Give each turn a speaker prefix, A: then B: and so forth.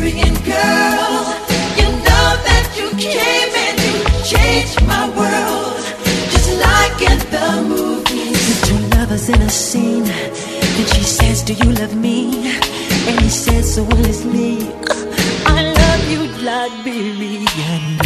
A: Syrian girl, you know that you came and you changed my world, just like in the movies. The two lovers in a scene, and she says, do you love me? And he says, so will it's me. I love you, Liberia.